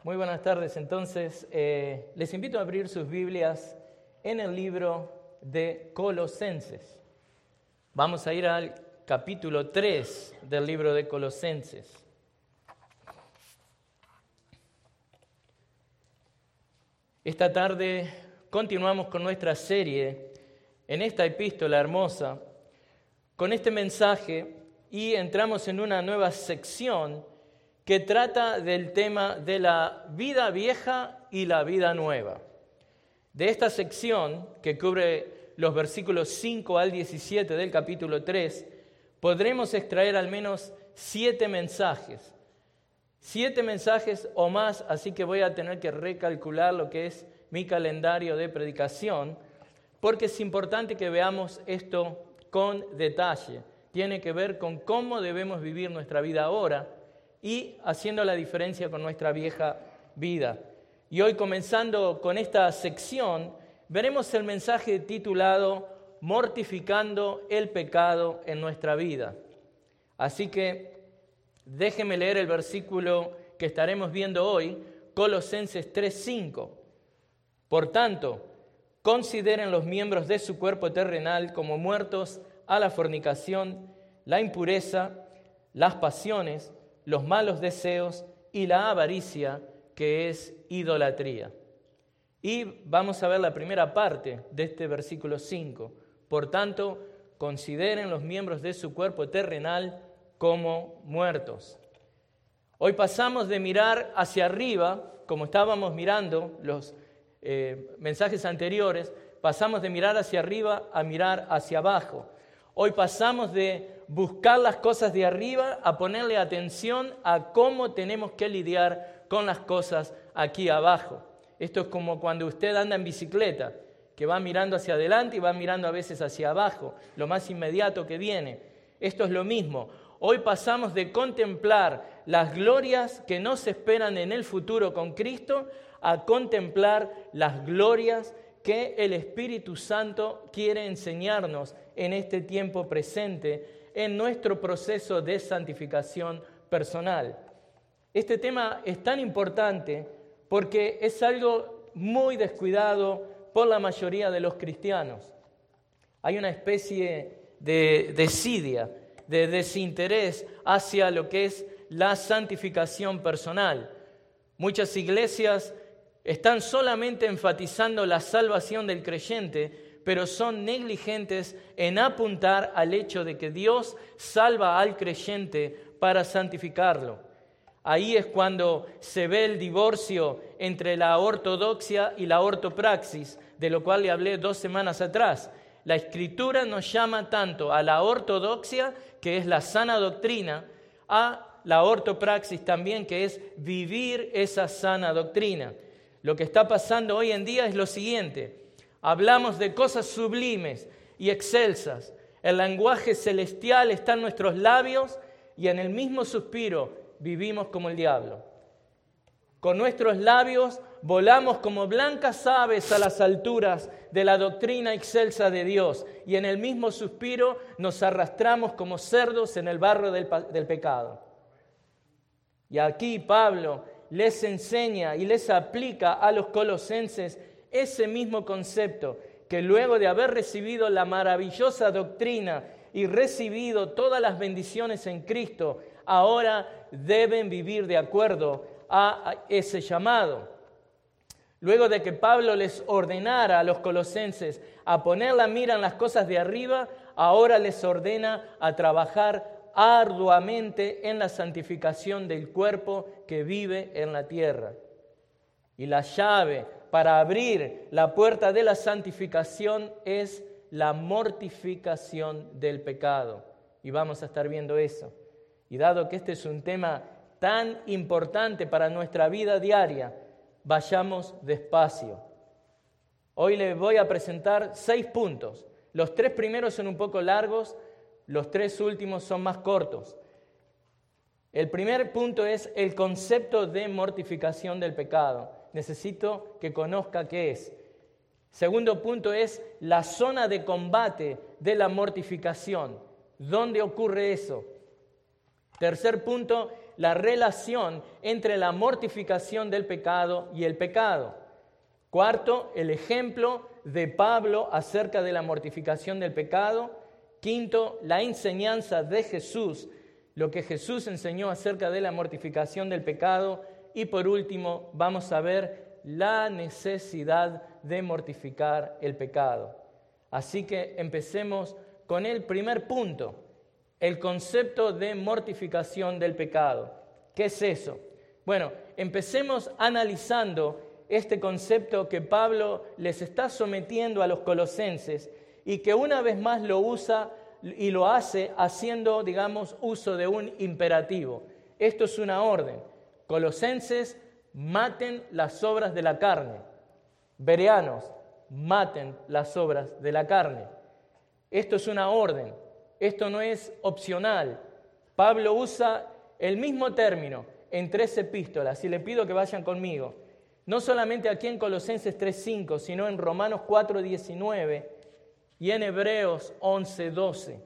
Muy buenas tardes. Entonces, les invito a abrir sus Biblias en el libro de Colosenses. Vamos a ir al capítulo 3 del libro de Colosenses. Esta tarde continuamos con nuestra serie en esta epístola hermosa, con este mensaje, y entramos en una nueva sección que trata del tema de la vida vieja y la vida nueva. De esta sección, que cubre los versículos 5 al 17 del capítulo 3, podremos extraer al menos 7 mensajes. 7 mensajes o más, así que voy a tener que recalcular lo que es mi calendario de predicación, porque es importante que veamos esto con detalle. Tiene que ver con cómo debemos vivir nuestra vida ahora y haciendo la diferencia con nuestra vieja vida. Y hoy, comenzando con esta sección, veremos el mensaje titulado Mortificando el pecado en nuestra vida. Así que déjenme leer el versículo que estaremos viendo hoy, Colosenses 3:5. Por tanto, consideren los miembros de su cuerpo terrenal como muertos a la fornicación, la impureza, las pasiones, los malos deseos y la avaricia, que es idolatría. Y vamos a ver la primera parte de este versículo 5. Por tanto, consideren los miembros de su cuerpo terrenal como muertos. Hoy pasamos de mirar hacia arriba, como estábamos mirando los mensajes anteriores, pasamos de mirar hacia arriba a mirar hacia abajo. Hoy pasamos de buscar las cosas de arriba a ponerle atención a cómo tenemos que lidiar con las cosas aquí abajo. Esto es como cuando usted anda en bicicleta, que va mirando hacia adelante y va mirando a veces hacia abajo, lo más inmediato que viene. Esto es lo mismo. Hoy pasamos de contemplar las glorias que nos esperan en el futuro con Cristo a contemplar las glorias que el Espíritu Santo quiere enseñarnos en este tiempo presente, en nuestro proceso de santificación personal. Este tema es tan importante porque es algo muy descuidado por la mayoría de los cristianos. Hay una especie de desidia, de desinterés hacia lo que es la santificación personal. Muchas iglesias están solamente enfatizando la salvación del creyente, pero son negligentes en apuntar al hecho de que Dios salva al creyente para santificarlo. Ahí es cuando se ve el divorcio entre la ortodoxia y la ortopraxis, de lo cual le hablé 2 semanas atrás. La Escritura nos llama tanto a la ortodoxia, que es la sana doctrina, a la ortopraxis también, que es vivir esa sana doctrina. Lo que está pasando hoy en día es lo siguiente: hablamos de cosas sublimes y excelsas. El lenguaje celestial está en nuestros labios y en el mismo suspiro vivimos como el diablo. Con nuestros labios volamos como blancas aves a las alturas de la doctrina excelsa de Dios y en el mismo suspiro nos arrastramos como cerdos en el barro del pecado. Y aquí Pablo les enseña y les aplica a los colosenses ese mismo concepto, que luego de haber recibido la maravillosa doctrina y recibido todas las bendiciones en Cristo, ahora deben vivir de acuerdo a ese llamado. Luego de que Pablo les ordenara a los colosenses a poner la mira en las cosas de arriba, ahora les ordena a trabajar arduamente en la santificación del cuerpo que vive en la tierra. Y la llave para abrir la puerta de la santificación es la mortificación del pecado. Y vamos a estar viendo eso. Y dado que este es un tema tan importante para nuestra vida diaria, vayamos despacio. Hoy les voy a presentar 6 puntos. Los 3 primeros son un poco largos, los 3 últimos son más cortos. El primer punto es el concepto de mortificación del pecado. Necesito que conozca qué es. Segundo punto es la zona de combate de la mortificación. ¿Dónde ocurre eso? Tercer punto, la relación entre la mortificación del pecado y el pecado. Cuarto, el ejemplo de Pablo acerca de la mortificación del pecado. Quinto, la enseñanza de Jesús, lo que Jesús enseñó acerca de la mortificación del pecado. Y por último, vamos a ver la necesidad de mortificar el pecado. Así que empecemos con el primer punto, el concepto de mortificación del pecado. ¿Qué es eso? Bueno, empecemos analizando este concepto que Pablo les está sometiendo a los colosenses y que una vez más lo usa y lo hace haciendo, digamos, uso de un imperativo. Esto es una orden. Colosenses, maten las obras de la carne. Bereanos, maten las obras de la carne. Esto es una orden. Esto no es opcional. Pablo usa el mismo término en 3 epístolas y le pido que vayan conmigo. No solamente aquí en Colosenses 3:5, sino en Romanos 4:19 y en Hebreos 11:12.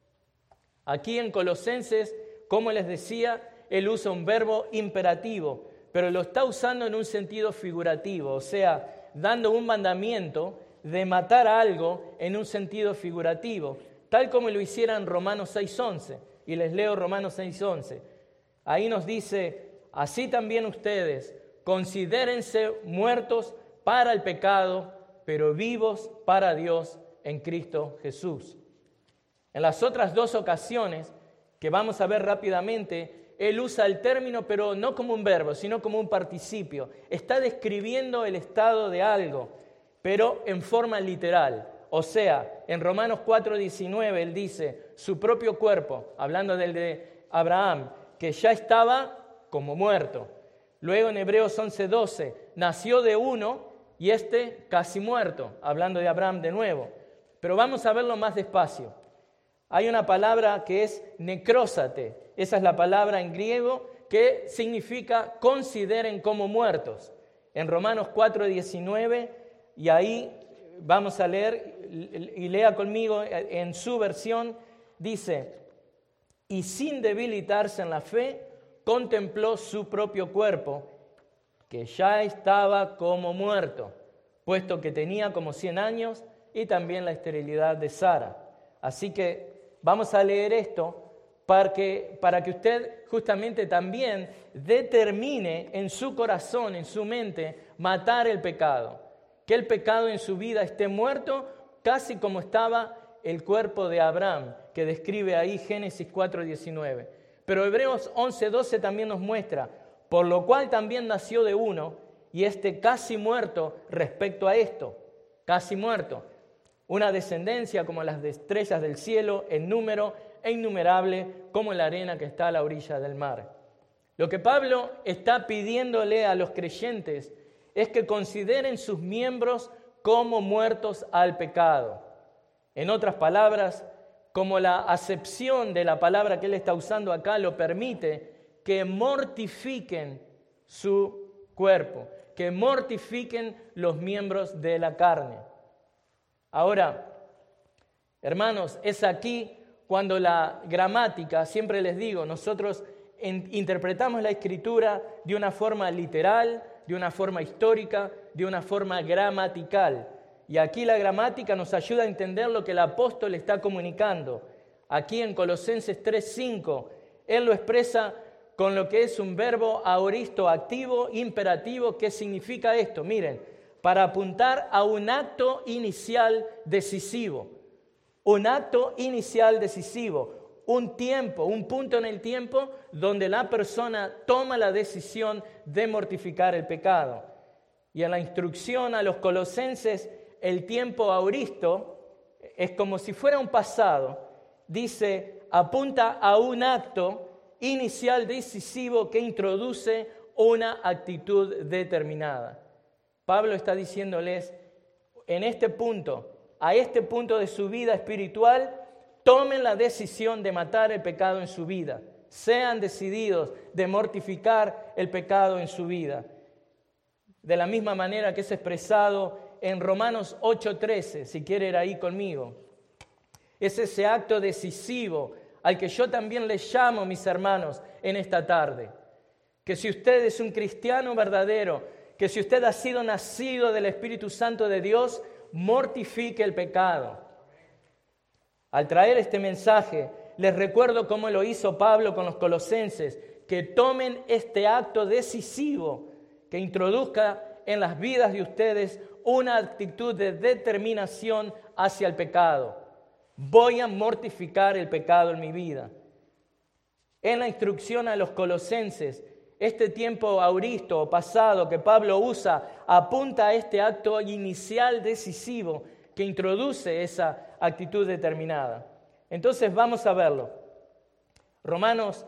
Aquí en Colosenses, como les decía, él usa un verbo imperativo, pero lo está usando en un sentido figurativo, o sea, dando un mandamiento de matar a algo en un sentido figurativo, tal como lo hiciera en Romanos 6:11. Y les leo Romanos 6:11. Ahí nos dice, así también ustedes, considérense muertos para el pecado, pero vivos para Dios en Cristo Jesús. En las otras 2 ocasiones, que vamos a ver rápidamente, él usa el término, pero no como un verbo, sino como un participio. Está describiendo el estado de algo, pero en forma literal. O sea, en Romanos 4:19 él dice, su propio cuerpo, hablando del de Abraham, que ya estaba como muerto. Luego en Hebreos 11:12, nació de uno y casi muerto, hablando de Abraham de nuevo. Pero vamos a verlo más despacio. Hay una palabra que es necrósate. Esa es la palabra en griego que significa consideren como muertos. En Romanos 4:19, y ahí vamos a leer, y lea conmigo en su versión, dice, y sin debilitarse en la fe, contempló su propio cuerpo, que ya estaba como muerto, puesto que tenía como 100 años, y también la esterilidad de Sara. Así que vamos a leer esto para que usted justamente también determine en su corazón, en su mente, matar el pecado. Que el pecado en su vida esté muerto, casi como estaba el cuerpo de Abraham, que describe ahí Génesis 4:19. Pero Hebreos 11:12 también nos muestra, por lo cual también nació de uno, y casi muerto respecto a esto, casi muerto. Una descendencia como las de estrellas del cielo, en número e innumerable como la arena que está a la orilla del mar. Lo que Pablo está pidiéndole a los creyentes es que consideren sus miembros como muertos al pecado. En otras palabras, como la acepción de la palabra que él está usando acá lo permite, que mortifiquen su cuerpo, que mortifiquen los miembros de la carne. Ahora, hermanos, es aquí cuando la gramática, siempre les digo, nosotros interpretamos la Escritura de una forma literal, de una forma histórica, de una forma gramatical. Y aquí la gramática nos ayuda a entender lo que el apóstol está comunicando. Aquí en Colosenses 3:5, él lo expresa con lo que es un verbo aoristo activo, imperativo. ¿Qué significa esto? Miren, para apuntar a un acto inicial decisivo. Un acto inicial decisivo, un tiempo, un punto en el tiempo donde la persona toma la decisión de mortificar el pecado. Y en la instrucción a los colosenses, el tiempo aoristo es como si fuera un pasado. Dice, apunta a un acto inicial decisivo que introduce una actitud determinada. Pablo está diciéndoles, en este punto, a este punto de su vida espiritual, tomen la decisión de matar el pecado en su vida. Sean decididos de mortificar el pecado en su vida. De la misma manera que es expresado en Romanos 8:13, si quiere ir ahí conmigo. Es ese acto decisivo al que yo también les llamo, mis hermanos, en esta tarde. Que si usted es un cristiano verdadero, que si usted ha sido nacido del Espíritu Santo de Dios, mortifique el pecado. Al traer este mensaje, les recuerdo cómo lo hizo Pablo con los colosenses, que tomen este acto decisivo que introduzca en las vidas de ustedes una actitud de determinación hacia el pecado. Voy a mortificar el pecado en mi vida. En la instrucción a los colosenses, este tiempo auristo o pasado que Pablo usa apunta a este acto inicial decisivo que introduce esa actitud determinada. Entonces vamos a verlo. Romanos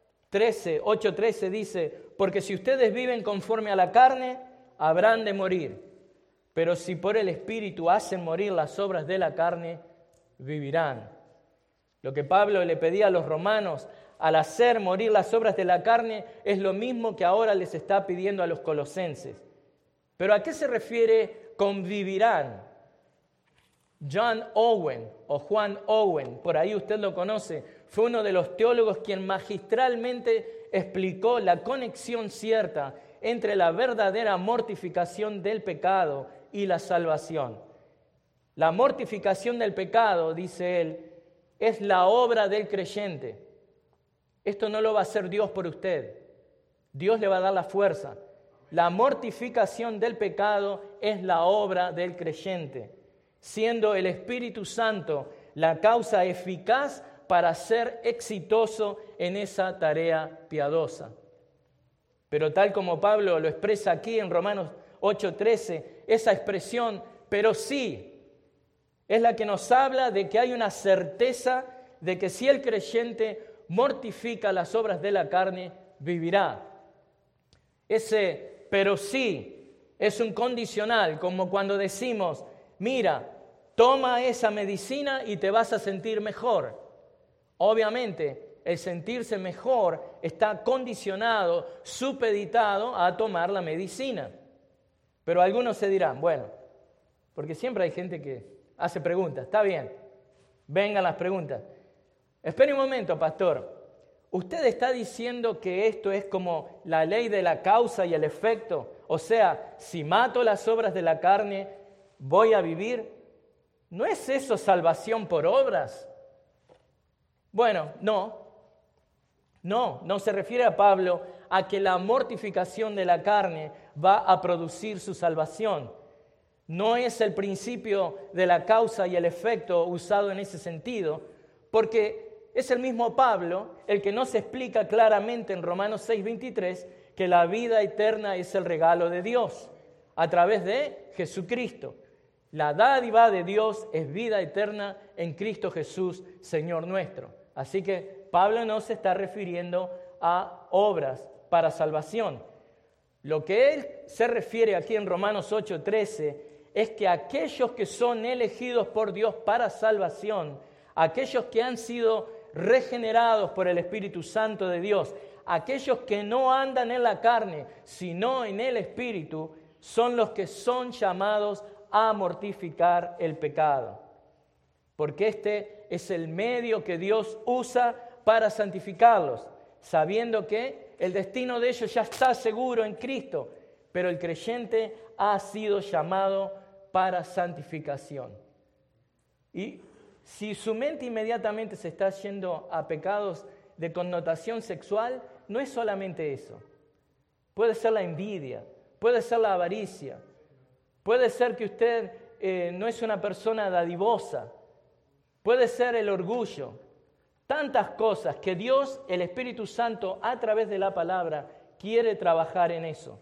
8:13 dice, porque si ustedes viven conforme a la carne, habrán de morir. Pero si por el Espíritu hacen morir las obras de la carne, vivirán. Lo que Pablo le pedía a los romanos al hacer morir las obras de la carne es lo mismo que ahora les está pidiendo a los colosenses. ¿Pero a qué se refiere con vivirán? John Owen o Juan Owen, por ahí usted lo conoce, fue uno de los teólogos quien magistralmente explicó la conexión cierta entre la verdadera mortificación del pecado y la salvación. La mortificación del pecado, dice él, es la obra del creyente. Esto no lo va a hacer Dios por usted. Dios le va a dar la fuerza. La mortificación del pecado es la obra del creyente, siendo el Espíritu Santo la causa eficaz para ser exitoso en esa tarea piadosa. Pero tal como Pablo lo expresa aquí en Romanos 8:13, esa expresión, pero sí, es la que nos habla de que hay una certeza de que si el creyente mortifica las obras de la carne, vivirá. Ese pero sí es un condicional, como cuando decimos, mira, toma esa medicina y te vas a sentir mejor. Obviamente, el sentirse mejor está condicionado, supeditado a tomar la medicina. Pero algunos se dirán, bueno, porque siempre hay gente que hace preguntas, está bien, vengan las preguntas. Espere un momento, pastor. ¿Usted está diciendo que esto es como la ley de la causa y el efecto? O sea, si mato las obras de la carne, ¿voy a vivir? ¿No es eso salvación por obras? Bueno, no se refiere a Pablo a que la mortificación de la carne va a producir su salvación. No es el principio de la causa y el efecto usado en ese sentido, porque es el mismo Pablo el que nos explica claramente en Romanos 6:23 que la vida eterna es el regalo de Dios a través de Jesucristo. La dádiva de Dios es vida eterna en Cristo Jesús, Señor nuestro. Así que Pablo no se está refiriendo a obras para salvación. Lo que él se refiere aquí en Romanos 8:13 es que aquellos que son elegidos por Dios para salvación, aquellos que han sido regenerados por el Espíritu Santo de Dios, aquellos que no andan en la carne, sino en el Espíritu, son los que son llamados a mortificar el pecado. Porque este es el medio que Dios usa para santificarlos, sabiendo que el destino de ellos ya está seguro en Cristo, pero el creyente ha sido llamado para santificación. Y si su mente inmediatamente se está yendo a pecados de connotación sexual, no es solamente eso. Puede ser la envidia, puede ser la avaricia, puede ser que usted no es una persona dadivosa, puede ser el orgullo. Tantas cosas que Dios, el Espíritu Santo, a través de la palabra, quiere trabajar en eso.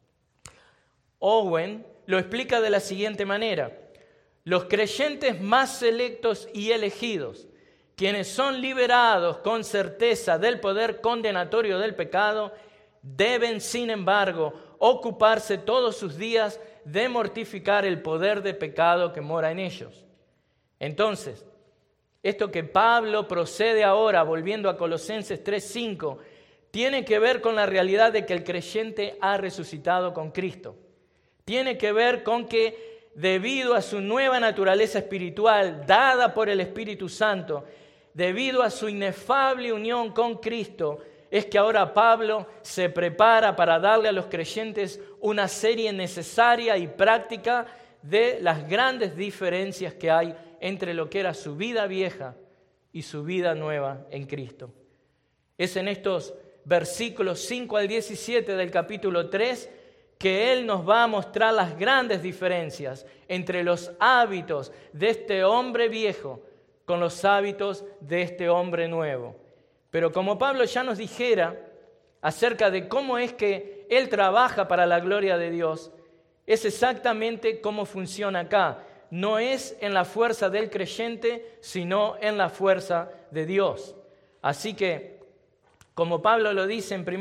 Owen lo explica de la siguiente manera. Los creyentes más selectos y elegidos, quienes son liberados con certeza del poder condenatorio del pecado, deben, sin embargo, ocuparse todos sus días de mortificar el poder de pecado que mora en ellos. Entonces, esto que Pablo procede ahora, volviendo a Colosenses 3:5, tiene que ver con la realidad de que el creyente ha resucitado con Cristo. Tiene que ver con que debido a su nueva naturaleza espiritual dada por el Espíritu Santo, debido a su inefable unión con Cristo, es que ahora Pablo se prepara para darle a los creyentes una serie necesaria y práctica de las grandes diferencias que hay entre lo que era su vida vieja y su vida nueva en Cristo. Es en estos versículos 5 al 17 del capítulo 3 que Él nos va a mostrar las grandes diferencias entre los hábitos de este hombre viejo con los hábitos de este hombre nuevo. Pero como Pablo ya nos dijera acerca de cómo es que Él trabaja para la gloria de Dios, es exactamente cómo funciona acá. No es en la fuerza del creyente, sino en la fuerza de Dios. Así que, como Pablo lo dice en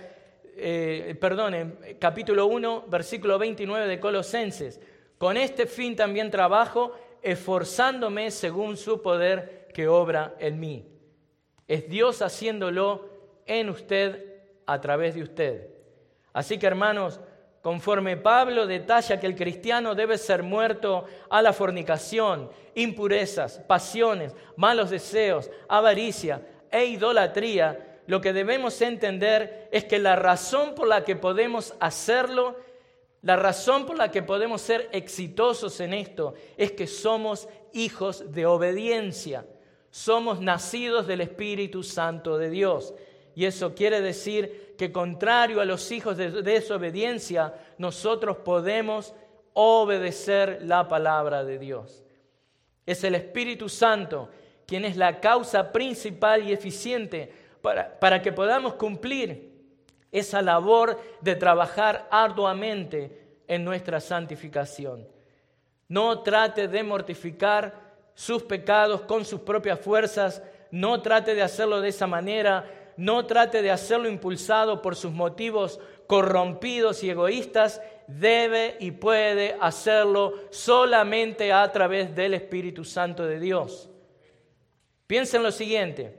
capítulo 1, versículo 29 de Colosenses, con este fin también trabajo, esforzándome según su poder que obra en mí. Es Dios haciéndolo en usted, a través de usted. Así que, hermanos, conforme Pablo detalla que el cristiano debe ser muerto a la fornicación, impurezas, pasiones, malos deseos, avaricia e idolatría, lo que debemos entender es que la razón por la que podemos hacerlo, la razón por la que podemos ser exitosos en esto, es que somos hijos de obediencia. Somos nacidos del Espíritu Santo de Dios. Y eso quiere decir que, contrario a los hijos de desobediencia, nosotros podemos obedecer la palabra de Dios. Es el Espíritu Santo quien es la causa principal y eficiente para que podamos cumplir esa labor de trabajar arduamente en nuestra santificación. No trate de mortificar sus pecados con sus propias fuerzas, no trate de hacerlo de esa manera, no trate de hacerlo impulsado por sus motivos corrompidos y egoístas. Debe y puede hacerlo solamente a través del Espíritu Santo de Dios. Piensen lo siguiente: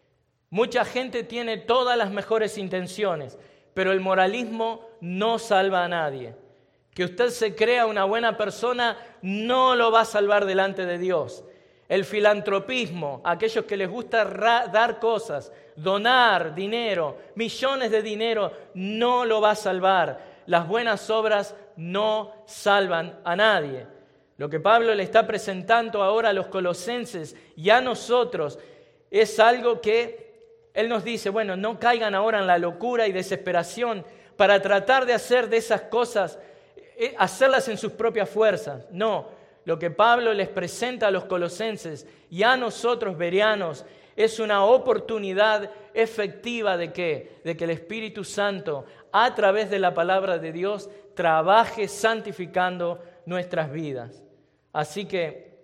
mucha gente tiene todas las mejores intenciones, pero el moralismo no salva a nadie. Que usted se crea una buena persona no lo va a salvar delante de Dios. El filantropismo, aquellos que les gusta dar cosas, donar dinero, millones de dinero, no lo va a salvar. Las buenas obras no salvan a nadie. Lo que Pablo le está presentando ahora a los colosenses y a nosotros es algo que él nos dice: bueno, no caigan ahora en la locura y desesperación para tratar de hacer de esas cosas, hacerlas en sus propias fuerzas. No, lo que Pablo les presenta a los colosenses y a nosotros bereanos es una oportunidad efectiva de ¿qué? De que el Espíritu Santo, a través de la palabra de Dios, trabaje santificando nuestras vidas. Así que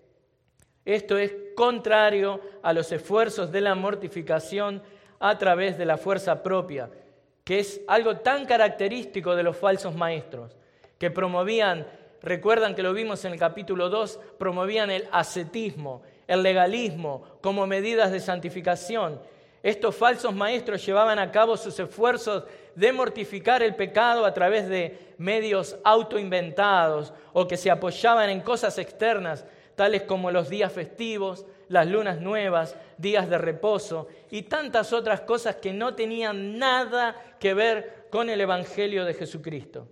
esto es contrario a los esfuerzos de la mortificación a través de la fuerza propia, que es algo tan característico de los falsos maestros, que promovían, recuerdan que lo vimos en el capítulo 2, promovían el ascetismo, el legalismo como medidas de santificación. Estos falsos maestros llevaban a cabo sus esfuerzos de mortificar el pecado a través de medios autoinventados o que se apoyaban en cosas externas, tales como los días festivos, las lunas nuevas, días de reposo y tantas otras cosas que no tenían nada que ver con el Evangelio de Jesucristo.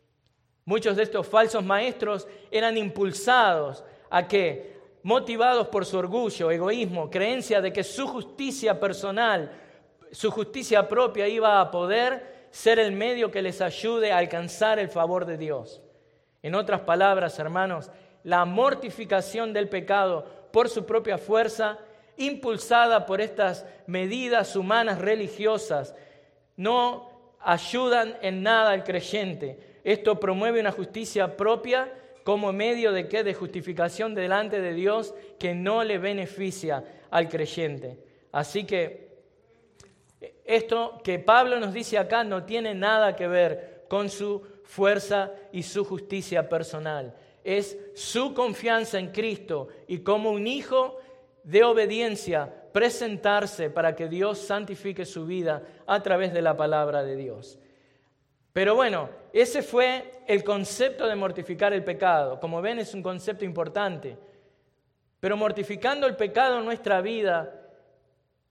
Muchos de estos falsos maestros eran impulsados a que, motivados por su orgullo, egoísmo, creencia de que su justicia personal, su justicia propia iba a poder ser el medio que les ayude a alcanzar el favor de Dios. En otras palabras, hermanos, la mortificación del pecado por su propia fuerza, impulsada por estas medidas humanas religiosas, no ayudan en nada al creyente. Esto promueve una justicia propia como medio de ¿qué? De justificación delante de Dios que no le beneficia al creyente. Así que esto que Pablo nos dice acá no tiene nada que ver con su fuerza y su justicia personal. Es su confianza en Cristo y como un hijo de obediencia presentarse para que Dios santifique su vida a través de la palabra de Dios. Pero bueno, ese fue el concepto de mortificar el pecado. Como ven, es un concepto importante. Pero mortificando el pecado en nuestra vida,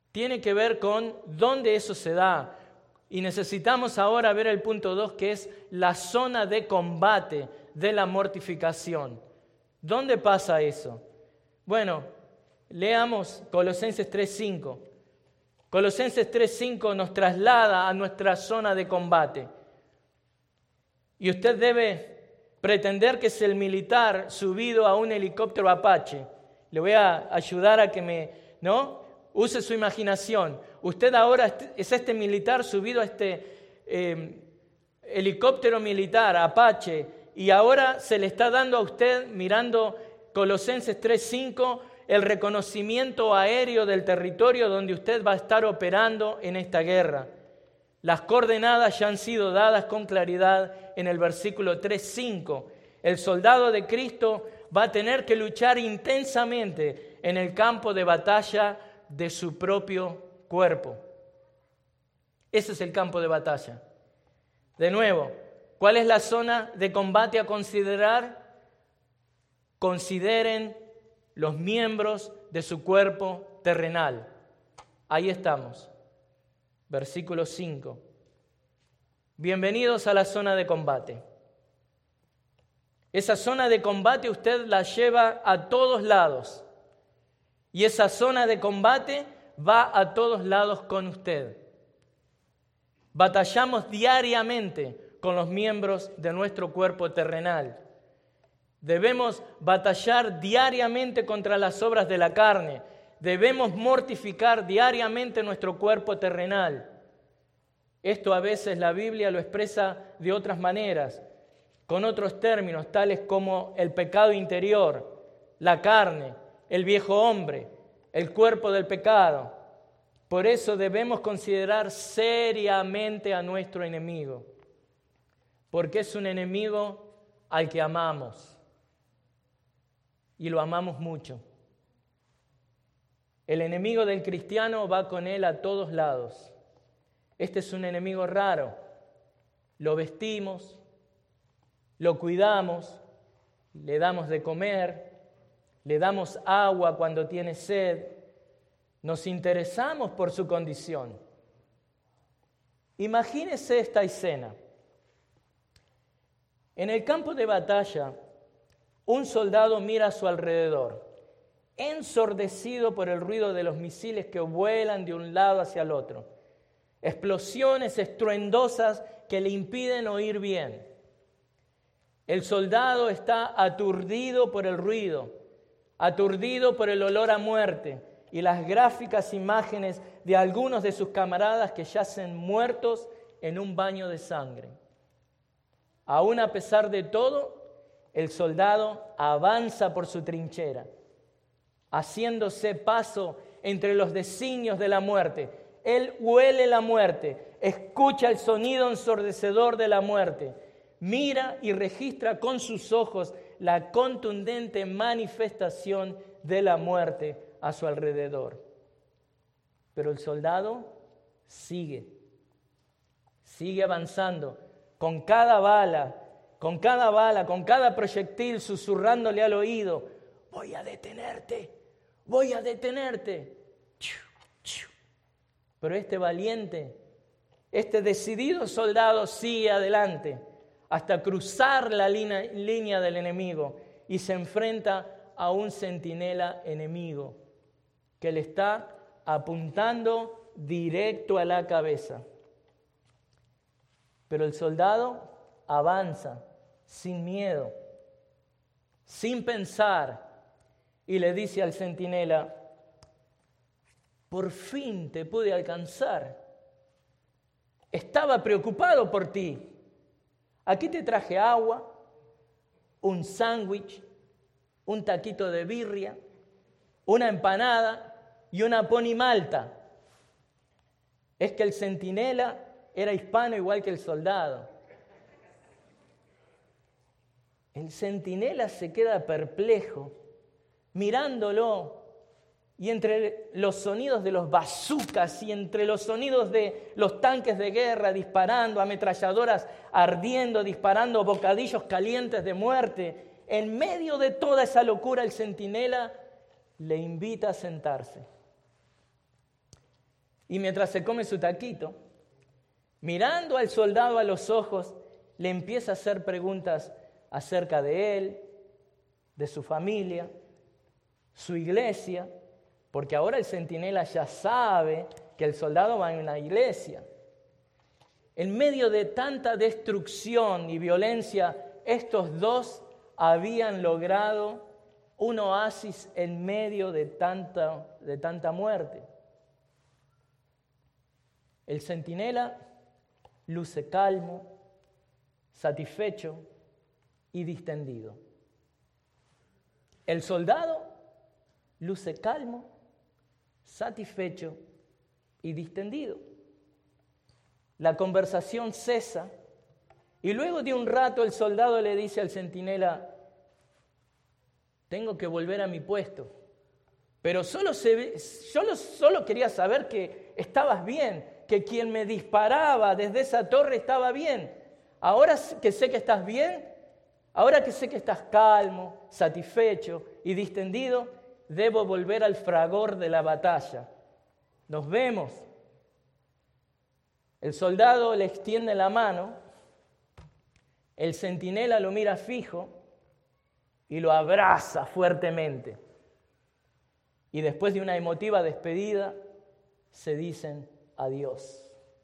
tiene que ver con dónde eso se da. Y necesitamos ahora ver el punto 2, que es la zona de combate de la mortificación. ¿Dónde pasa eso? Bueno, leamos Colosenses 3:5. Colosenses 3:5 nos traslada a nuestra zona de combate. Y usted debe pretender que es el militar subido a un helicóptero Apache. Le voy a ayudar a que use su imaginación. Usted ahora es este militar subido a este helicóptero militar Apache, y ahora se le está dando a usted, mirando Colosenses 3:5, el reconocimiento aéreo del territorio donde usted va a estar operando en esta guerra. Las coordenadas ya han sido dadas con claridad en el versículo 3:5. El soldado de Cristo va a tener que luchar intensamente en el campo de batalla de su propio cuerpo. Ese es el campo de batalla. De nuevo, ¿cuál es la zona de combate a considerar? Consideren los miembros de su cuerpo terrenal. Ahí estamos. Versículo 5. Bienvenidos a la zona de combate. Esa zona de combate usted la lleva a todos lados. Y esa zona de combate va a todos lados con usted. Batallamos diariamente con los miembros de nuestro cuerpo terrenal. Debemos batallar diariamente contra las obras de la carne. Debemos mortificar diariamente nuestro cuerpo terrenal. Esto a veces la Biblia lo expresa de otras maneras, con otros términos, tales como el pecado interior, la carne, el viejo hombre, el cuerpo del pecado. Por eso debemos considerar seriamente a nuestro enemigo, porque es un enemigo al que amamos, y lo amamos mucho. El enemigo del cristiano va con él a todos lados. Este es un enemigo raro. Lo vestimos, lo cuidamos, le damos de comer, le damos agua cuando tiene sed. Nos interesamos por su condición. Imagínese esta escena. En el campo de batalla, un soldado mira a su alrededor, ensordecido por el ruido de los misiles que vuelan de un lado hacia el otro. Explosiones estruendosas que le impiden oír bien. El soldado está aturdido por el ruido, aturdido por el olor a muerte y las gráficas imágenes de algunos de sus camaradas que yacen muertos en un baño de sangre. Aún a pesar de todo, el soldado avanza por su trinchera, haciéndose paso entre los designios de la muerte. Él huele la muerte, escucha el sonido ensordecedor de la muerte, mira y registra con sus ojos la contundente manifestación de la muerte a su alrededor. Pero el soldado sigue avanzando, con cada bala, con cada proyectil susurrándole al oído: voy a detenerte. Pero este valiente, este decidido soldado sigue adelante hasta cruzar la línea del enemigo y se enfrenta a un centinela enemigo que le está apuntando directo a la cabeza. Pero el soldado avanza sin miedo, sin pensar, y le dice al centinela: por fin te pude alcanzar. Estaba preocupado por ti. Aquí te traje agua, un sándwich, un taquito de birria, una empanada y una pony malta. Es que el centinela era hispano igual que el soldado. El centinela se queda perplejo, mirándolo, y entre los sonidos de los bazucas y entre los sonidos de los tanques de guerra disparando, ametralladoras ardiendo, disparando bocadillos calientes de muerte, en medio de toda esa locura el centinela le invita a sentarse. Y mientras se come su taquito, mirando al soldado a los ojos, le empieza a hacer preguntas acerca de él, de su familia, su iglesia, porque ahora el centinela ya sabe que el soldado va en una iglesia. En medio de tanta destrucción y violencia, estos dos habían logrado un oasis en medio de tanta muerte. El centinela luce calmo, satisfecho y distendido. El soldado luce calmo, satisfecho y distendido. La conversación cesa y luego de un rato el soldado le dice al centinela: tengo que volver a mi puesto, pero solo quería saber que estabas bien, que quien me disparaba desde esa torre estaba bien. Ahora que sé que estás bien, ahora que sé que estás calmo, satisfecho y distendido, debo volver al fragor de la batalla. Nos vemos. El soldado le extiende la mano, el centinela lo mira fijo y lo abraza fuertemente. Y después de una emotiva despedida, se dicen adiós.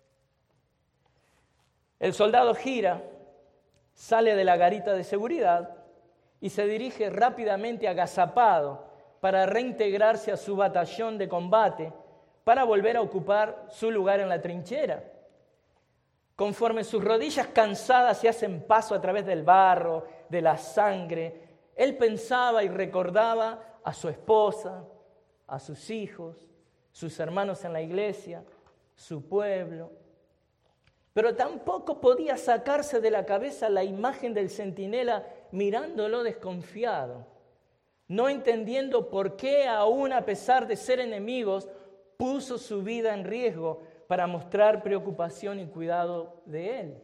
El soldado gira, sale de la garita de seguridad y se dirige rápidamente agazapado para reintegrarse a su batallón de combate para volver a ocupar su lugar en la trinchera. Conforme sus rodillas cansadas se hacen paso a través del barro, de la sangre, él pensaba y recordaba a su esposa, a sus hijos, sus hermanos en la iglesia, su pueblo. Pero tampoco podía sacarse de la cabeza la imagen del centinela mirándolo desconfiado, no entendiendo por qué, aún a pesar de ser enemigos, puso su vida en riesgo para mostrar preocupación y cuidado de él.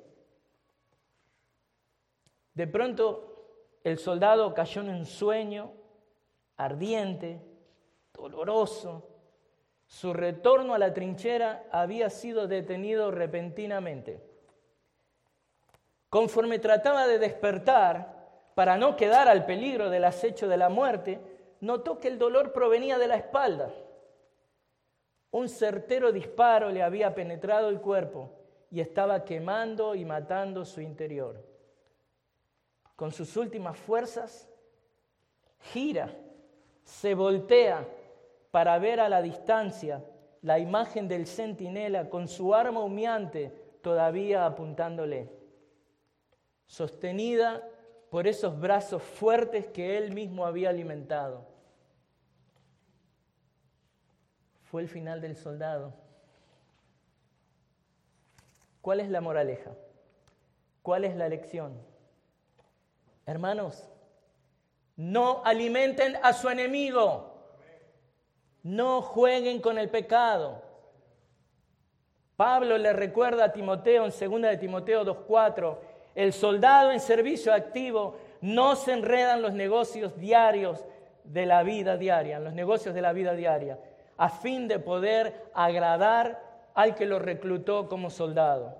De pronto, el soldado cayó en un sueño ardiente, doloroso. Su retorno a la trinchera había sido detenido repentinamente. Conforme trataba de despertar, para no quedar al peligro del acecho de la muerte, notó que el dolor provenía de la espalda. Un certero disparo le había penetrado el cuerpo y estaba quemando y matando su interior. Con sus últimas fuerzas, gira, se voltea para ver a la distancia la imagen del centinela con su arma humeante todavía apuntándole, sostenida por esos brazos fuertes que él mismo había alimentado. Fue el final del soldado. ¿Cuál es la moraleja? ¿Cuál es la lección? Hermanos, no alimenten a su enemigo. No jueguen con el pecado. Pablo le recuerda a Timoteo en 2 de Timoteo 2:4, el soldado en servicio activo no se enreda en los negocios diarios de la vida diaria, en los negocios de la vida diaria, a fin de poder agradar al que lo reclutó como soldado.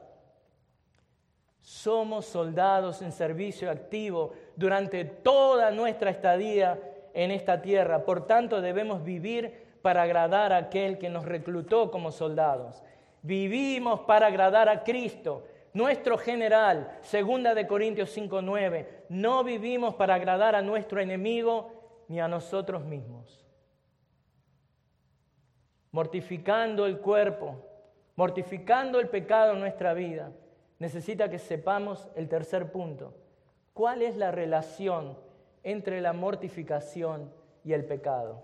Somos soldados en servicio activo durante toda nuestra estadía en esta tierra. Por tanto, debemos vivir para agradar a aquel que nos reclutó como soldados. Vivimos para agradar a Cristo, nuestro general. 2 de Corintios 5:9. No vivimos para agradar a nuestro enemigo ni a nosotros mismos. Mortificando el cuerpo, mortificando el pecado en nuestra vida, necesita que sepamos el tercer punto. ¿Cuál es la relación entre la mortificación y el pecado?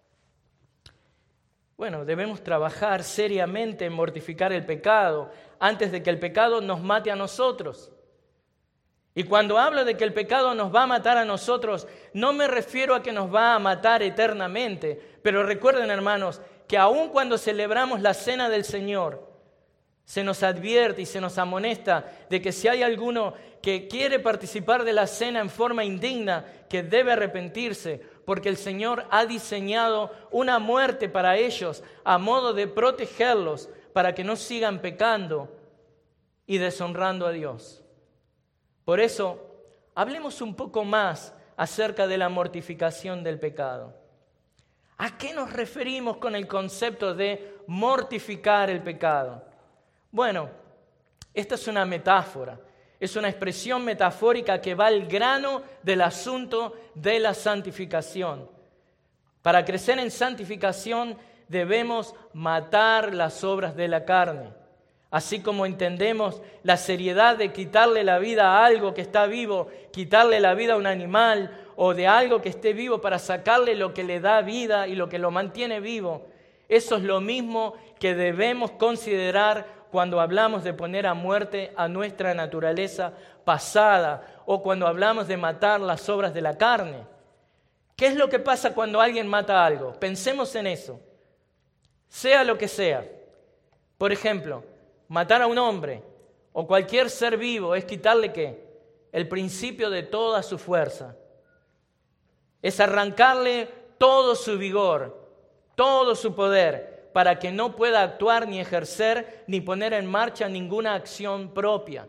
Bueno, debemos trabajar seriamente en mortificar el pecado antes de que el pecado nos mate a nosotros. Y cuando hablo de que el pecado nos va a matar a nosotros, no me refiero a que nos va a matar eternamente, pero recuerden, hermanos, que aun cuando celebramos la cena del Señor, se nos advierte y se nos amonesta de que si hay alguno que quiere participar de la cena en forma indigna, que debe arrepentirse, porque el Señor ha diseñado una muerte para ellos a modo de protegerlos para que no sigan pecando y deshonrando a Dios. Por eso, hablemos un poco más acerca de la mortificación del pecado. ¿A qué nos referimos con el concepto de mortificar el pecado? Bueno, esta es una metáfora, es una expresión metafórica que va al grano del asunto de la santificación. Para crecer en santificación debemos matar las obras de la carne. Así como entendemos la seriedad de quitarle la vida a algo que está vivo, quitarle la vida a un animal o de algo que esté vivo para sacarle lo que le da vida y lo que lo mantiene vivo, eso es lo mismo que debemos considerar cuando hablamos de poner a muerte a nuestra naturaleza pasada o cuando hablamos de matar las obras de la carne. ¿Qué es lo que pasa cuando alguien mata algo? Pensemos en eso, sea lo que sea. Por ejemplo, matar a un hombre o cualquier ser vivo es quitarle ¿qué? El principio de toda su fuerza. Es arrancarle todo su vigor, todo su poder, para que no pueda actuar ni ejercer ni poner en marcha ninguna acción propia.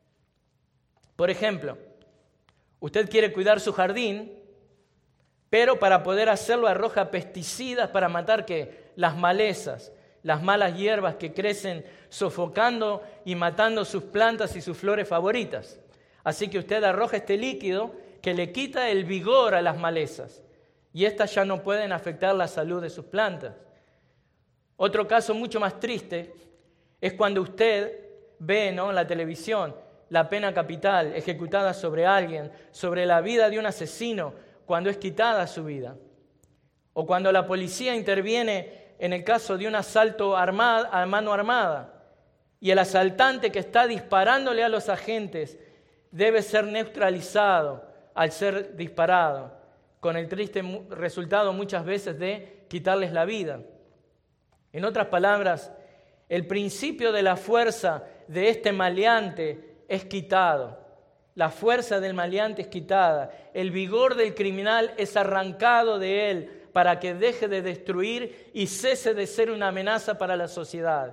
Por ejemplo, usted quiere cuidar su jardín, pero para poder hacerlo arroja pesticidas para matar ¿qué? Las malezas, las malas hierbas que crecen sofocando y matando sus plantas y sus flores favoritas. Así que usted arroja este líquido que le quita el vigor a las malezas y éstas ya no pueden afectar la salud de sus plantas. Otro caso mucho más triste es cuando usted ve, ¿no?, en la televisión la pena capital ejecutada sobre alguien, sobre la vida de un asesino, cuando es quitada su vida. O cuando la policía interviene en el caso de un asalto a mano armada y el asaltante que está disparándole a los agentes debe ser neutralizado al ser disparado, con el triste resultado muchas veces de quitarles la vida. En otras palabras, el principio de la fuerza de este maleante es quitado. La fuerza del maleante es quitada. El vigor del criminal es arrancado de él para que deje de destruir y cese de ser una amenaza para la sociedad.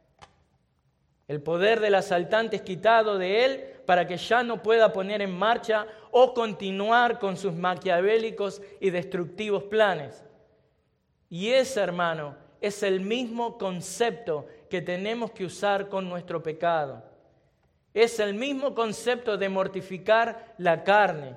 El poder del asaltante es quitado de él para que ya no pueda poner en marcha o continuar con sus maquiavélicos y destructivos planes. Y ese, hermano, es el mismo concepto que tenemos que usar con nuestro pecado. Es el mismo concepto de mortificar la carne.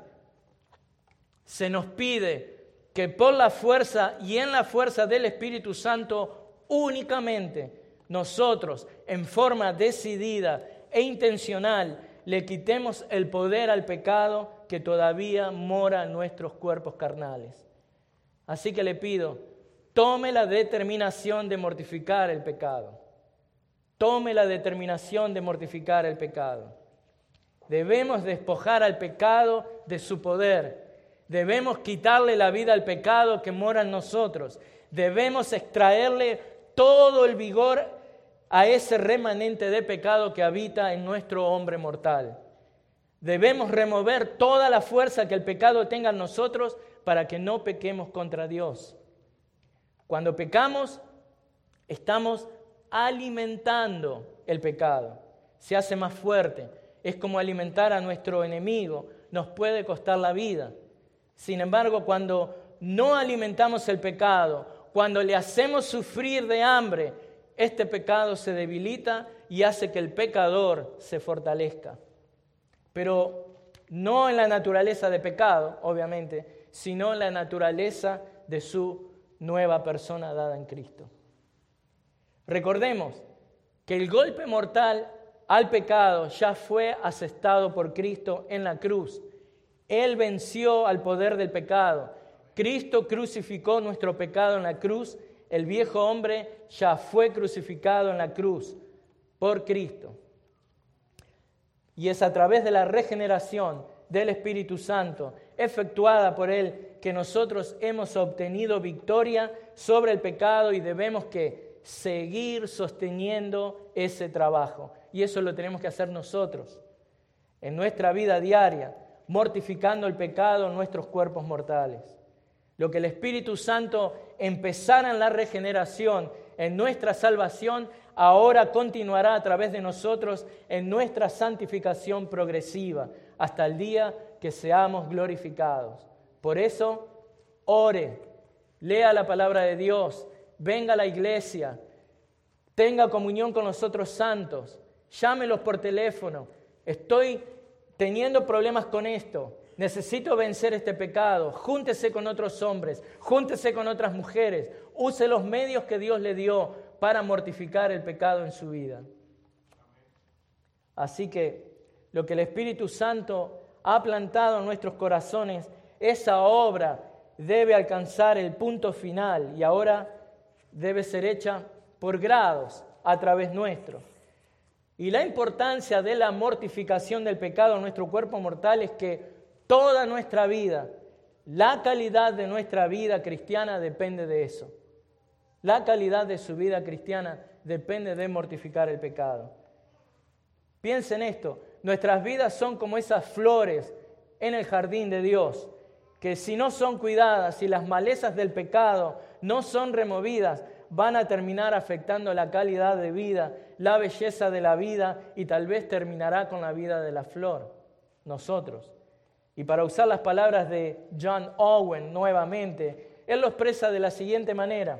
Se nos pide que por la fuerza y en la fuerza del Espíritu Santo únicamente nosotros, en forma decidida e intencional, le quitemos el poder al pecado que todavía mora en nuestros cuerpos carnales. Así que le pido, tome la determinación de mortificar el pecado. Tome la determinación de mortificar el pecado. Debemos despojar al pecado de su poder. Debemos quitarle la vida al pecado que mora en nosotros. Debemos extraerle todo el vigor a ese remanente de pecado que habita en nuestro hombre mortal. Debemos remover toda la fuerza que el pecado tenga en nosotros para que no pequemos contra Dios. Cuando pecamos, estamos alimentando el pecado. Se hace más fuerte. Es como alimentar a nuestro enemigo. Nos puede costar la vida. Sin embargo, cuando no alimentamos el pecado, cuando le hacemos sufrir de hambre, este pecado se debilita y hace que el pecador se fortalezca. Pero no en la naturaleza de pecado, obviamente, sino en la naturaleza de su nueva persona dada en Cristo. Recordemos que el golpe mortal al pecado ya fue asestado por Cristo en la cruz. Él venció al poder del pecado. Cristo crucificó nuestro pecado en la cruz. El viejo hombre ya fue crucificado en la cruz por Cristo. Y es a través de la regeneración del Espíritu Santo, efectuada por Él, que nosotros hemos obtenido victoria sobre el pecado y debemos que seguir sosteniendo ese trabajo. Y eso lo tenemos que hacer nosotros, en nuestra vida diaria, mortificando el pecado en nuestros cuerpos mortales. lo que el Espíritu Santo empezara en la regeneración, en nuestra salvación, ahora continuará a través de nosotros en nuestra santificación progresiva, hasta el día que seamos glorificados. Por eso, ore, lea la palabra de Dios, venga a la iglesia, tenga comunión con los otros santos, llámelos por teléfono. Estoy teniendo problemas con esto, necesito vencer este pecado. Júntese con otros hombres, júntese con otras mujeres, use los medios que Dios le dio para mortificar el pecado en su vida. Así que lo que el Espíritu Santo ha plantado en nuestros corazones, esa obra debe alcanzar el punto final y ahora debe ser hecha por grados a través nuestro. Y la importancia de la mortificación del pecado en nuestro cuerpo mortal es que toda nuestra vida, la calidad de nuestra vida cristiana depende de eso. La calidad de su vida cristiana depende de mortificar el pecado. Piensen esto, nuestras vidas son como esas flores en el jardín de Dios, que si no son cuidadas, si las malezas del pecado no son removidas, van a terminar afectando la calidad de vida, la belleza de la vida y tal vez terminará con la vida de la flor, nosotros. Y para usar las palabras de John Owen nuevamente, él lo expresa de la siguiente manera.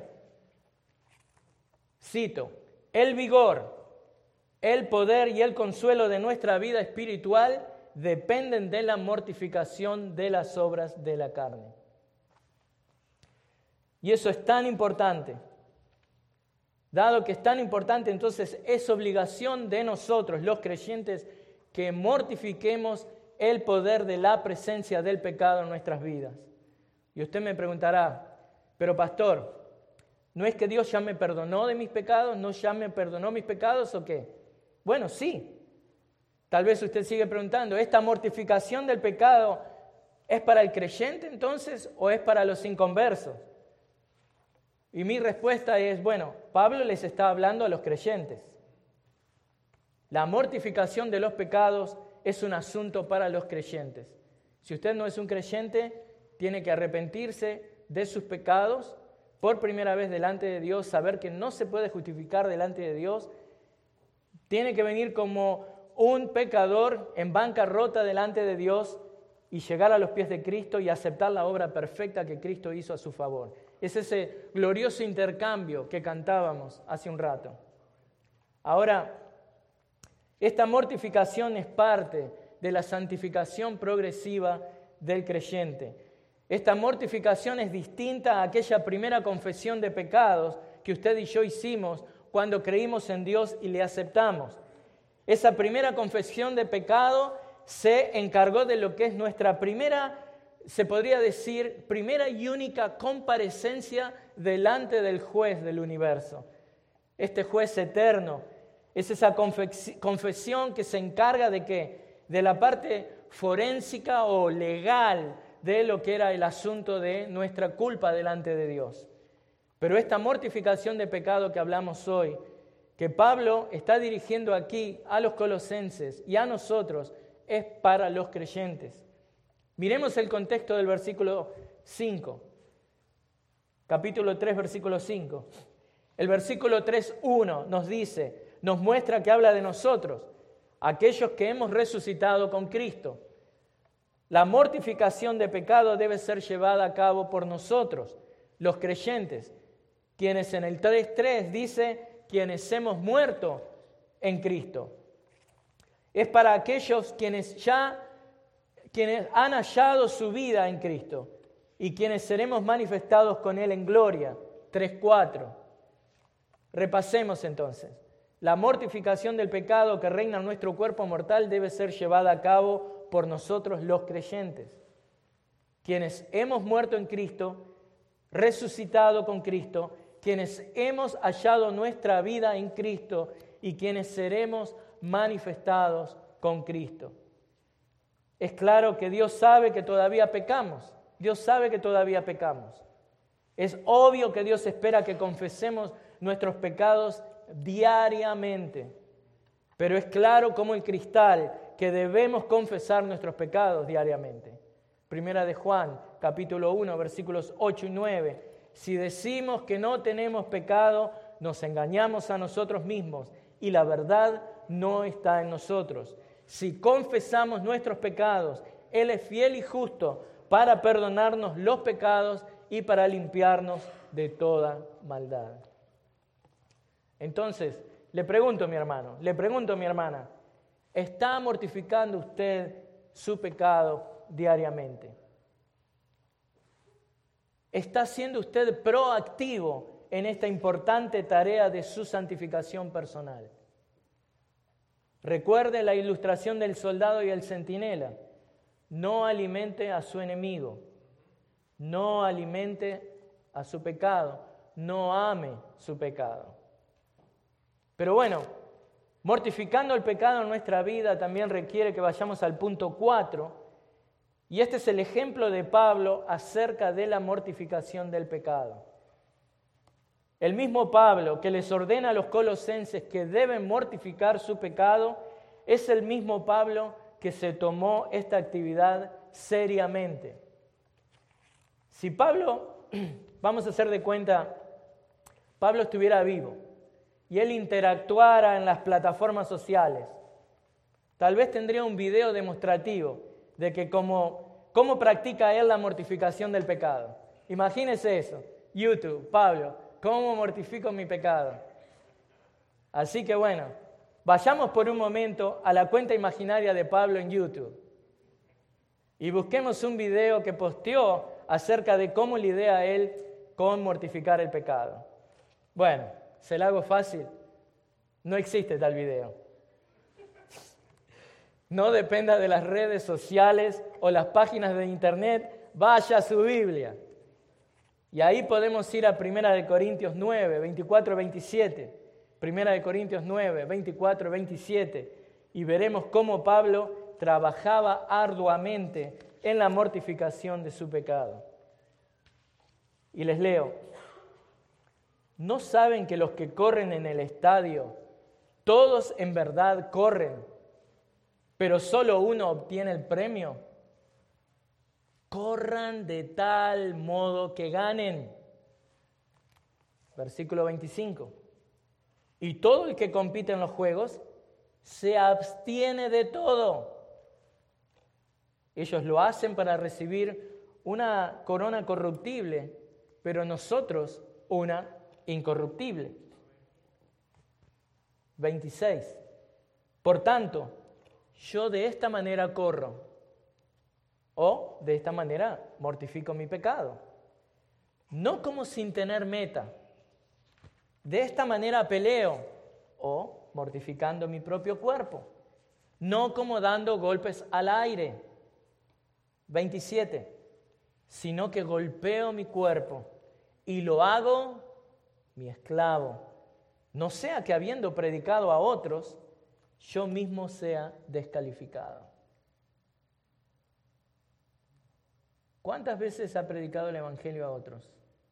Cito, el vigor, el poder y el consuelo de nuestra vida espiritual dependen de la mortificación de las obras de la carne. Y eso es tan importante. Dado que es tan importante, entonces es obligación de nosotros, los creyentes, que mortifiquemos el poder de la presencia del pecado en nuestras vidas. Y usted me preguntará, pero pastor, ¿no es que Dios ya me perdonó de mis pecados? ¿No ya me perdonó mis pecados o qué? Bueno, sí. Tal vez usted sigue preguntando, ¿esta mortificación del pecado es para el creyente entonces o es para los inconversos? Y mi respuesta es, bueno, Pablo les está hablando a los creyentes. La mortificación de los pecados es un asunto para los creyentes. Si usted no es un creyente, tiene que arrepentirse de sus pecados por primera vez delante de Dios, saber que no se puede justificar delante de Dios. Tiene que venir como un pecador en bancarrota delante de Dios y llegar a los pies de Cristo y aceptar la obra perfecta que Cristo hizo a su favor. Es ese glorioso intercambio que cantábamos hace un rato. Ahora, esta mortificación es parte de la santificación progresiva del creyente. Esta mortificación es distinta a aquella primera confesión de pecados que usted y yo hicimos cuando creímos en Dios y le aceptamos. Esa primera confesión de pecado se encargó de lo que es nuestra primera, se podría decir, primera y única comparecencia delante del juez del universo. Este juez eterno es esa confesión que se encarga de ¿qué? De la parte forénsica o legal de lo que era el asunto de nuestra culpa delante de Dios. Pero esta mortificación de pecado que hablamos hoy, que Pablo está dirigiendo aquí a los colosenses y a nosotros, es para los creyentes. Miremos el contexto del versículo 5, capítulo 3, versículo 5. El versículo 3:1 nos dice, nos muestra que habla de nosotros, aquellos que hemos resucitado con Cristo. La mortificación de pecado debe ser llevada a cabo por nosotros, los creyentes, quienes en el 3:3 dice, quienes hemos muerto en Cristo. Es para aquellos quienes han hallado su vida en Cristo y quienes seremos manifestados con Él en gloria. 3:4. Repasemos entonces. La mortificación del pecado que reina en nuestro cuerpo mortal debe ser llevada a cabo por nosotros los creyentes, quienes hemos muerto en Cristo, resucitado con Cristo, quienes hemos hallado nuestra vida en Cristo y quienes seremos manifestados con Cristo. Es claro que Dios sabe que todavía pecamos. Dios sabe que todavía pecamos. Es obvio que Dios espera que confesemos nuestros pecados diariamente. Pero es claro como el cristal que debemos confesar nuestros pecados diariamente. Primera de Juan, capítulo 1, versículos 8 y 9. Si decimos que no tenemos pecado, nos engañamos a nosotros mismos y la verdad no está en nosotros. Si confesamos nuestros pecados, Él es fiel y justo para perdonarnos los pecados y para limpiarnos de toda maldad. Entonces, le pregunto a mi hermano, le pregunto a mi hermana, ¿está mortificando usted su pecado diariamente? ¿Está siendo usted proactivo en esta importante tarea de su santificación personal? Recuerde la ilustración del soldado y el centinela. No alimente a su enemigo, no alimente a su pecado, no ame su pecado. Pero bueno, mortificando el pecado en nuestra vida también requiere que vayamos al punto 4, y este es el ejemplo de Pablo acerca de la mortificación del pecado. El mismo Pablo que les ordena a los colosenses que deben mortificar su pecado es el mismo Pablo que se tomó esta actividad seriamente. Si Pablo, vamos a hacer de cuenta, Pablo estuviera vivo y él interactuara en las plataformas sociales, tal vez tendría un video demostrativo de que cómo practica él la mortificación del pecado. Imagínese eso, YouTube, Pablo, ¿cómo mortifico mi pecado? Así que bueno, vayamos por un momento a la cuenta imaginaria de Pablo en YouTube y busquemos un video que posteó acerca de cómo lidia él con mortificar el pecado. Bueno, se lo hago fácil, no existe tal video. No dependa de las redes sociales o las páginas de internet, vaya a su Biblia. Y ahí podemos ir a 1 Corintios 9, 24, 27. 1 Corintios 9, 24, 27. Y veremos cómo Pablo trabajaba arduamente en la mortificación de su pecado. Y les leo. ¿No saben que los que corren en el estadio, todos en verdad corren, pero solo uno obtiene el premio? Corran de tal modo que ganen. Versículo 25. Y todo el que compite en los juegos se abstiene de todo. Ellos lo hacen para recibir una corona corruptible, pero nosotros una incorruptible. 26. Por tanto, yo de esta manera corro, o de esta manera mortifico mi pecado. No como sin tener meta. De esta manera peleo, o mortificando mi propio cuerpo. No como dando golpes al aire. 27. Sino que golpeo mi cuerpo y lo hago mi esclavo. No sea que habiendo predicado a otros, yo mismo sea descalificado. ¿Cuántas veces ha predicado el Evangelio a otros?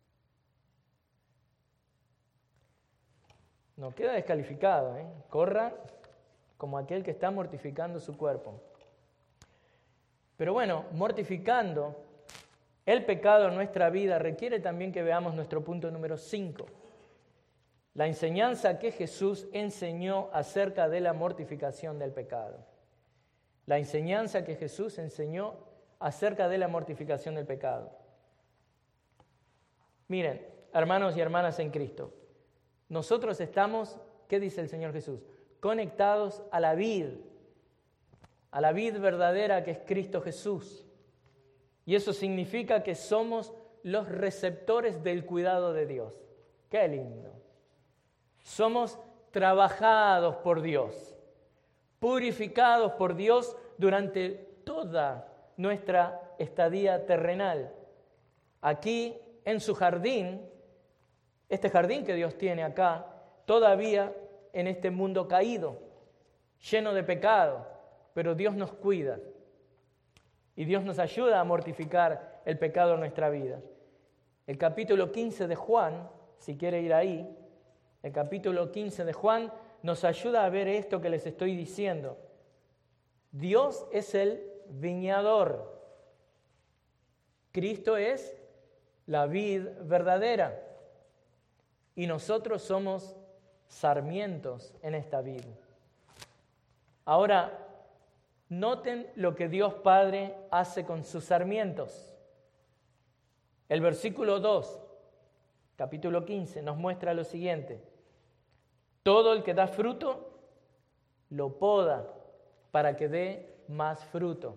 No queda descalificado, ¿eh? Corra como aquel que está mortificando su cuerpo. Pero bueno, mortificando el pecado en nuestra vida requiere también que veamos nuestro punto número 5. La enseñanza que Jesús enseñó acerca de la mortificación del pecado. La enseñanza que Jesús enseñó acerca de la mortificación del pecado. Miren, hermanos y hermanas en Cristo, nosotros estamos, ¿qué dice el Señor Jesús? Conectados a la vid verdadera que es Cristo Jesús. Y eso significa que somos los receptores del cuidado de Dios. ¡Qué lindo! Somos trabajados por Dios, purificados por Dios durante toda nuestra estadía terrenal. Aquí, en su jardín, este jardín que Dios tiene acá, todavía en este mundo caído, lleno de pecado, pero Dios nos cuida y Dios nos ayuda a mortificar el pecado en nuestra vida. El capítulo 15 de Juan, si quiere ir ahí, el capítulo 15 de Juan nos ayuda a ver esto que les estoy diciendo. Dios es el viñador Cristo es la vid verdadera y nosotros somos sarmientos en esta vid. Ahora, noten lo que Dios Padre hace con sus sarmientos. El versículo 2, capítulo 15, nos muestra lo siguiente. Todo el que da fruto, lo poda para que dé más fruto.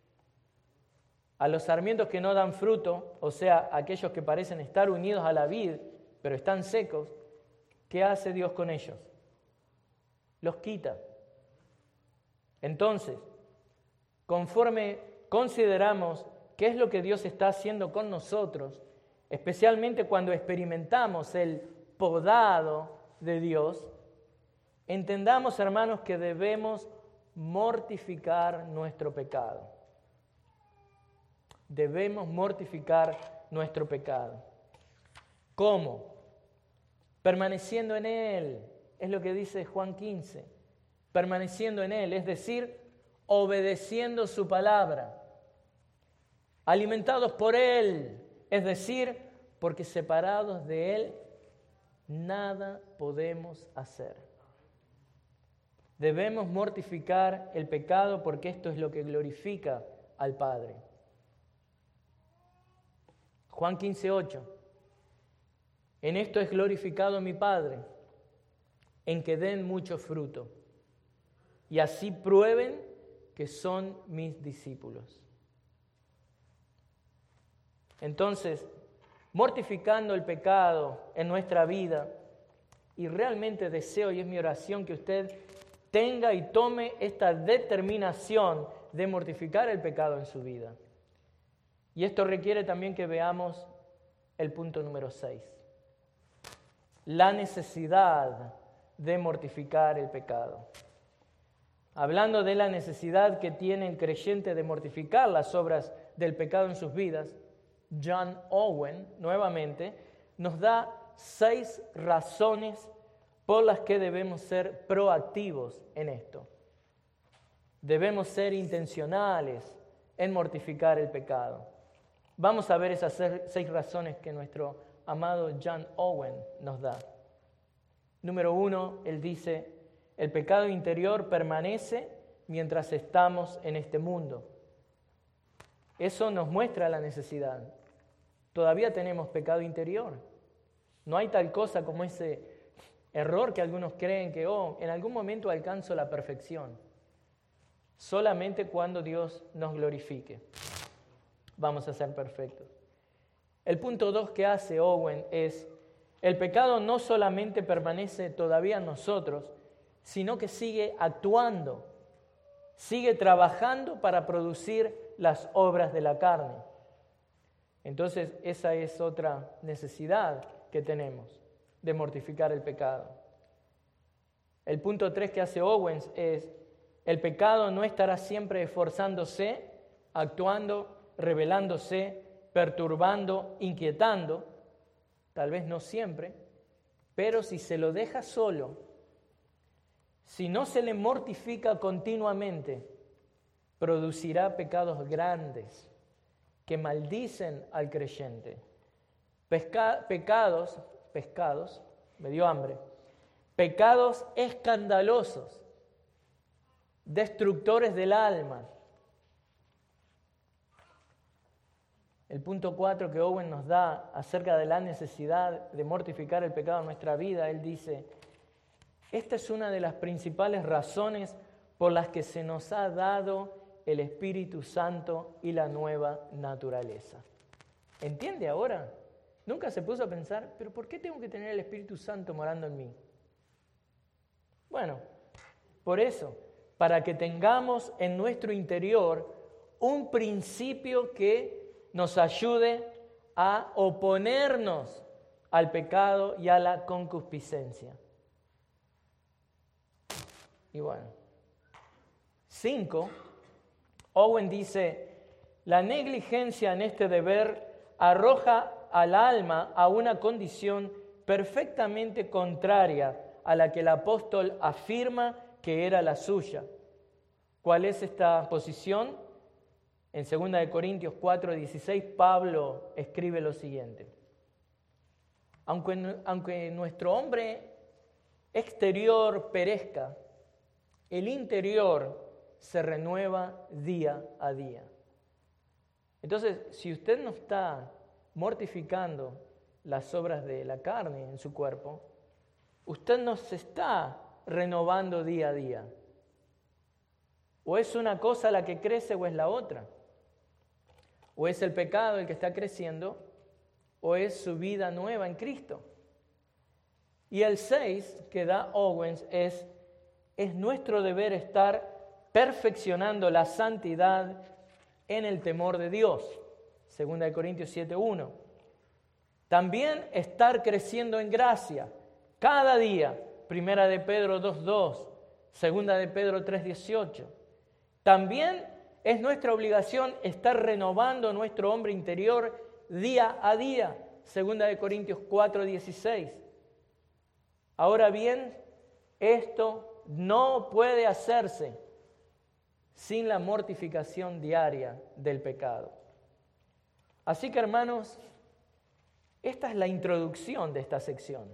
A los sarmientos que no dan fruto, o sea, aquellos que parecen estar unidos a la vid, pero están secos, ¿qué hace Dios con ellos? Los quita. Entonces, conforme consideramos qué es lo que Dios está haciendo con nosotros, especialmente cuando experimentamos el podado de Dios, entendamos, hermanos, que debemos mortificar nuestro pecado. Debemos mortificar nuestro pecado. ¿Cómo? Permaneciendo en Él. Es lo que dice Juan 15. Permaneciendo en Él, es decir, obedeciendo su palabra. Alimentados por Él, es decir, porque separados de Él, nada podemos hacer. Debemos mortificar el pecado porque esto es lo que glorifica al Padre. Juan 15:8. En esto es glorificado mi Padre, en que den mucho fruto, y así prueben que son mis discípulos. Entonces, mortificando el pecado en nuestra vida, y realmente deseo, y es mi oración, que usted tenga y tome esta determinación de mortificar el pecado en su vida. Y esto requiere también que veamos el punto número 6. La necesidad de mortificar el pecado. Hablando de la necesidad que tiene el creyente de mortificar las obras del pecado en sus vidas, John Owen, nuevamente, nos da 6 razones por las que debemos ser proactivos en esto. Debemos ser intencionales en mortificar el pecado. Vamos a ver esas 6 razones que nuestro amado John Owen nos da. Número 1, él dice, el pecado interior permanece mientras estamos en este mundo. Eso nos muestra la necesidad. Todavía tenemos pecado interior. No hay tal cosa como ese error que algunos creen que, en algún momento alcanzo la perfección. Solamente cuando Dios nos glorifique vamos a ser perfectos. El punto 2 que hace Owen es, el pecado no solamente permanece todavía en nosotros, sino que sigue actuando, sigue trabajando para producir las obras de la carne. Entonces, esa es otra necesidad que tenemos, de mortificar el pecado. El punto 3 que hace Owens es, el pecado no estará siempre esforzándose, actuando, rebelándose, perturbando, inquietando, tal vez no siempre, pero si se lo deja solo, si no se le mortifica continuamente, producirá pecados grandes que maldicen al creyente. Pecados, me dio hambre, pecados escandalosos, destructores del alma. El punto 4 que Owen nos da acerca de la necesidad de mortificar el pecado en nuestra vida, él dice, esta es una de las principales razones por las que se nos ha dado el Espíritu Santo y la nueva naturaleza. ¿Entiende ahora? Nunca se puso a pensar, ¿pero por qué tengo que tener el Espíritu Santo morando en mí? Bueno, por eso, para que tengamos en nuestro interior un principio que nos ayude a oponernos al pecado y a la concupiscencia. Y bueno, 5, Owen dice, la negligencia en este deber arroja al alma a una condición perfectamente contraria a la que el apóstol afirma que era la suya. ¿Cuál es esta posición? En 2 Corintios 4:16, Pablo escribe lo siguiente: aunque nuestro hombre exterior perezca, el interior se renueva día a día. Entonces, si usted no está mortificando las obras de la carne en su cuerpo, usted no se está renovando día a día. O es una cosa la que crece o es la otra. O es el pecado el que está creciendo o es su vida nueva en Cristo. Y el 6 que da Owens es nuestro deber estar perfeccionando la santidad en el temor de Dios. 2 Corintios 7:1. También estar creciendo en gracia cada día. 1 de Pedro 2:2. 2 de Pedro 3:18. También es nuestra obligación estar renovando nuestro hombre interior día a día. 2 de Corintios 4:16. Ahora bien, esto no puede hacerse sin la mortificación diaria del pecado. Así que, hermanos, esta es la introducción de esta sección.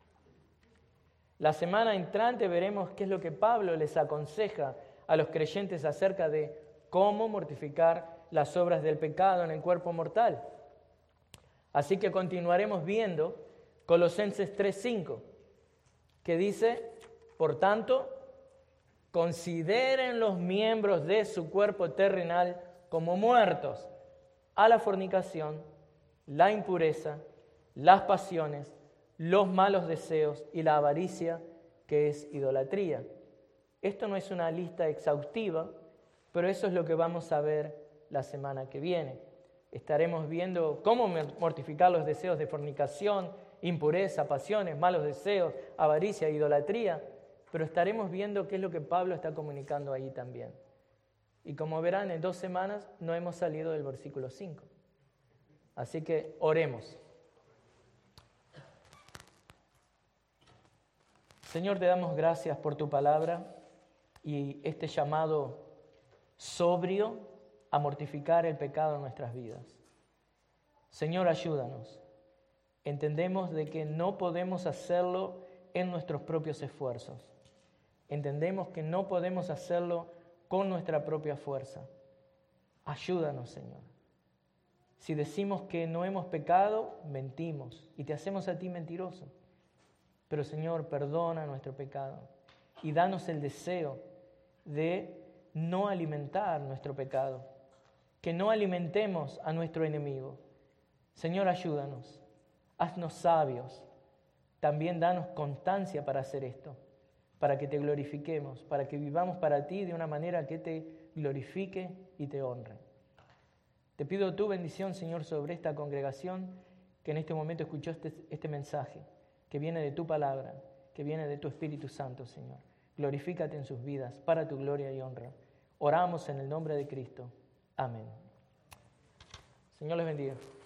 La semana entrante veremos qué es lo que Pablo les aconseja a los creyentes acerca de cómo mortificar las obras del pecado en el cuerpo mortal. Así que continuaremos viendo Colosenses 3:5, que dice: por tanto, consideren los miembros de su cuerpo terrenal como muertos a la fornicación, la impureza, las pasiones, los malos deseos y la avaricia, que es idolatría. Esto no es una lista exhaustiva, pero eso es lo que vamos a ver la semana que viene. Estaremos viendo cómo mortificar los deseos de fornicación, impureza, pasiones, malos deseos, avaricia, idolatría, pero estaremos viendo qué es lo que Pablo está comunicando ahí también. Y como verán, en 2 semanas no hemos salido del versículo 5. Así que oremos. Señor, te damos gracias por tu palabra y este llamado sobrio a mortificar el pecado en nuestras vidas. Señor, ayúdanos. Entendemos de que no podemos hacerlo en nuestros propios esfuerzos. Entendemos que no podemos hacerlo con nuestra propia fuerza. Ayúdanos, Señor. Si decimos que no hemos pecado, mentimos y te hacemos a ti mentiroso. Pero, Señor, perdona nuestro pecado y danos el deseo de no alimentar nuestro pecado, que no alimentemos a nuestro enemigo. Señor, ayúdanos, haznos sabios, también danos constancia para hacer esto, para que te glorifiquemos, para que vivamos para ti de una manera que te glorifique y te honre. Te pido tu bendición, Señor, sobre esta congregación que en este momento escuchó este mensaje, que viene de tu palabra, que viene de tu Espíritu Santo, Señor. Glorifícate en sus vidas para tu gloria y honra. Oramos en el nombre de Cristo. Amén. Señor les bendiga.